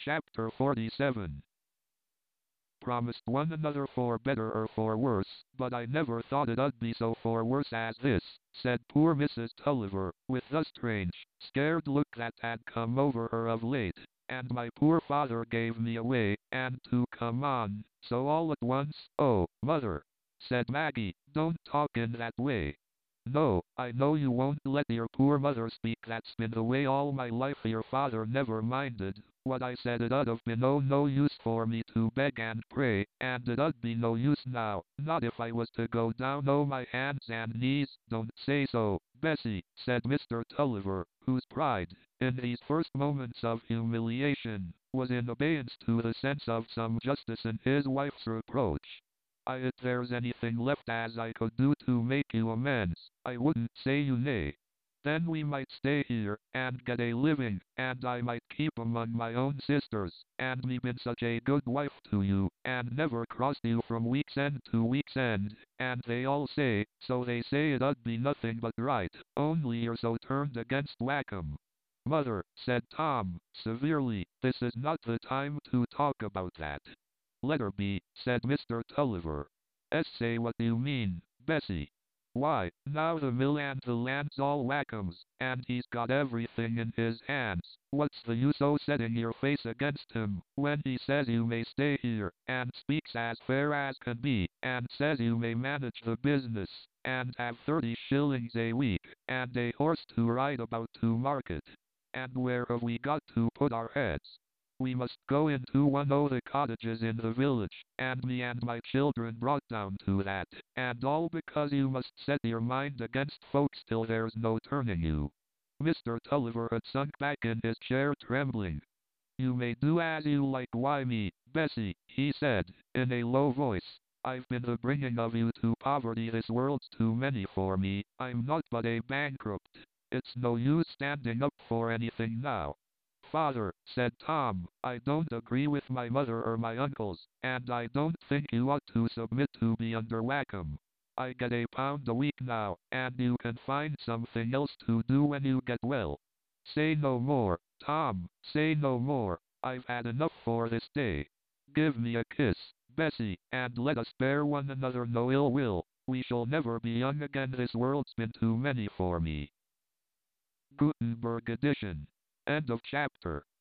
Chapter 47. Promised one another for better or for worse, but I never thought it 'ud be so for worse as this, said poor Mrs. Tulliver, with the strange, scared look that had come over her of late. And my poor father gave me away, and to come on, so all at once. Oh, mother, said Maggie, don't talk in that way. No, I know you won't let your poor mother speak. That's been the way all my life. Your father never minded what I said. It 'ud have been no use for me to beg and pray, and it 'ud be no use now, not if I was to go down o' my hands and knees. Don't say so, Bessie, said Mr. Tulliver, whose pride, in these first moments of humiliation, was in abeyance to the sense of some justice in his wife's reproach. If there's anything left as I could do to make you amends, I wouldn't say you nay. Then we might stay here, and get a living, and I might keep among my own sisters, and me been such a good wife to you, and never crossed you from week's end to week's end, and they all say, so they say it 'ud be nothing but right, only you're so turned against Wackham. Mother, said Tom, severely, this is not the time to talk about that. Let her be, said Mr. Tulliver. Say what you mean, Bessie. Why, now the mill and the land's all Wackham's, and he's got everything in his hands. What's the use o' setting your face against him, when he says you may stay here, and speaks as fair as can be, and says you may manage the business, and have 30 shillings a week, and a horse to ride about to market? And where have we got to put our heads? We must go into one o' the cottages in the village, and me and my children brought down to that, and all because you must set your mind against folks till there's no turning you. Mr. Tulliver had sunk back in his chair trembling. You may do as you like. Why me, Bessie, he said, in a low voice. I've been the bringing of you to poverty. This world's too many for me. I'm not but a bankrupt. It's no use standing up for anything now. Father, said Tom, I don't agree with my mother or my uncles, and I don't think you ought to submit to be under Wackham. I get £1 a week now, and you can find something else to do when you get well. Say no more, Tom, say no more. I've had enough for this day. Give me a kiss, Bessie, and let us bear one another no ill will. We shall never be young again. This world's been too many for me. Gutenberg edition. End of chapter.